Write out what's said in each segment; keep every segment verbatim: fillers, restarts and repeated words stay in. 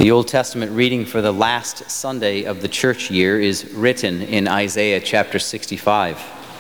The Old Testament reading for the last Sunday of the church year is written in Isaiah chapter sixty-five.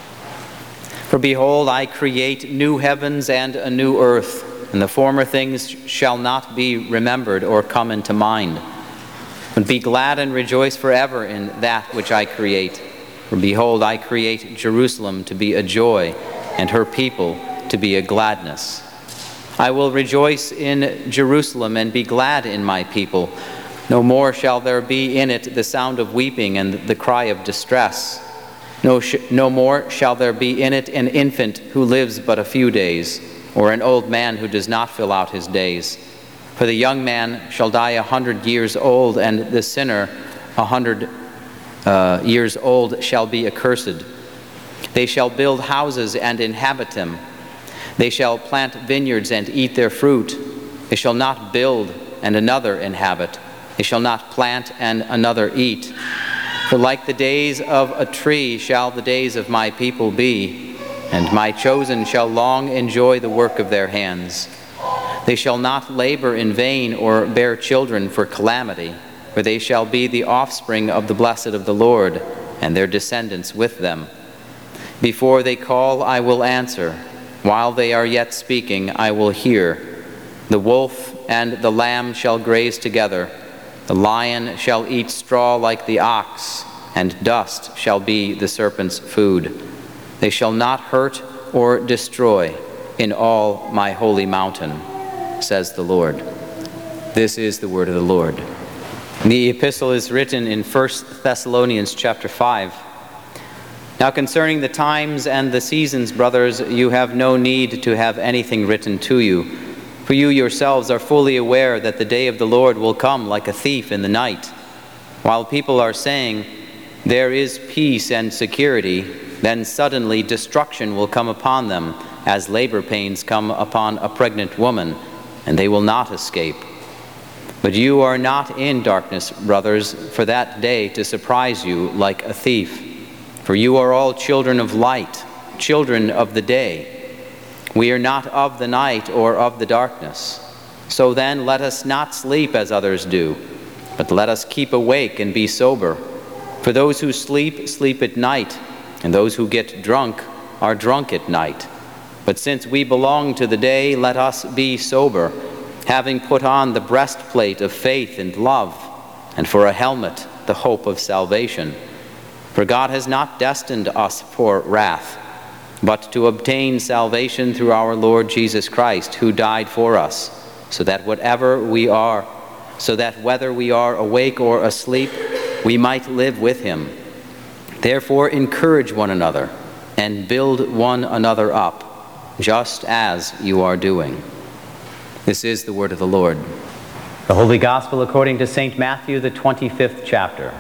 For behold, I create new heavens and a new earth, and the former things shall not be remembered or come into mind. But be glad and rejoice forever in that which I create. For behold, I create Jerusalem to be a joy, and her people to be a gladness. I will rejoice in Jerusalem and be glad in my people. No more shall there be in it the sound of weeping and the cry of distress. No, sh- no more shall there be in it an infant who lives but a few days, or an old man who does not fill out his days. For the young man shall die a hundred years old, and the sinner a hundred uh, years old shall be accursed. They shall build houses and inhabit them. They shall plant vineyards and eat their fruit. They shall not build and another inhabit. They shall not plant and another eat. For like the days of a tree shall the days of my people be, and my chosen shall long enjoy the work of their hands. They shall not labor in vain or bear children for calamity, for they shall be the offspring of the blessed of the Lord, and their descendants with them. Before they call, I will answer. While they are yet speaking, I will hear. The wolf and the lamb shall graze together. The lion shall eat straw like the ox, and dust shall be the serpent's food. They shall not hurt or destroy in all my holy mountain, says the Lord. This is the word of the Lord. The epistle is written in First Thessalonians chapter five. Now concerning the times and the seasons, brothers, you have no need to have anything written to you, for you yourselves are fully aware that the day of the Lord will come like a thief in the night. While people are saying, there is peace and security, then suddenly destruction will come upon them, as labor pains come upon a pregnant woman, and they will not escape. But you are not in darkness, brothers, for that day to surprise you like a thief. For you are all children of light, children of the day. We are not of the night or of the darkness. So then let us not sleep as others do, but let us keep awake and be sober. For those who sleep, sleep at night, and those who get drunk are drunk at night. But since we belong to the day, let us be sober, having put on the breastplate of faith and love, and for a helmet the hope of salvation. For God has not destined us for wrath, but to obtain salvation through our Lord Jesus Christ, who died for us, so that whatever we are, so that whether we are awake or asleep, we might live with him. Therefore encourage one another and build one another up, just as you are doing. This is the word of the Lord. The Holy Gospel according to Saint Matthew, the twenty-fifth chapter.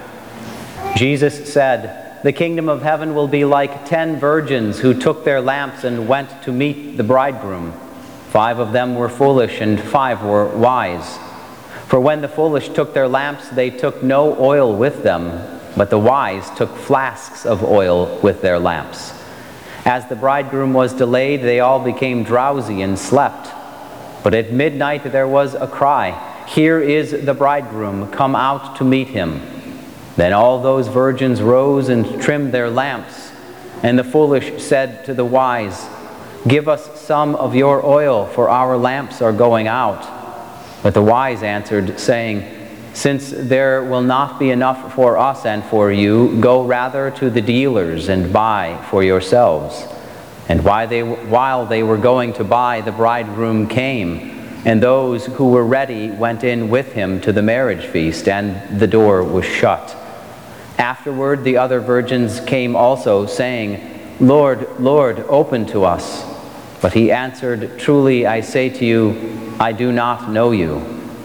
Jesus said, "The kingdom of heaven will be like ten virgins who took their lamps and went to meet the bridegroom. Five of them were foolish and five were wise. For when the foolish took their lamps, they took no oil with them, but the wise took flasks of oil with their lamps. As the bridegroom was delayed, they all became drowsy and slept. But at midnight there was a cry, 'Here is the bridegroom, come out to meet him.' Then all those virgins rose and trimmed their lamps. And the foolish said to the wise, 'Give us some of your oil, for our lamps are going out.' But the wise answered, saying, 'Since there will not be enough for us and for you, go rather to the dealers and buy for yourselves.' And while they, while they were going to buy, the bridegroom came, and those who were ready went in with him to the marriage feast, and the door was shut. Afterward the other virgins came also, saying, 'Lord, Lord, open to us.' But he answered, 'Truly I say to you, I do not know you.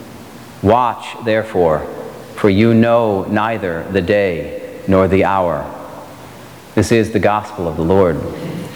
Watch, therefore, for you know neither the day nor the hour.'" This is the gospel of the Lord.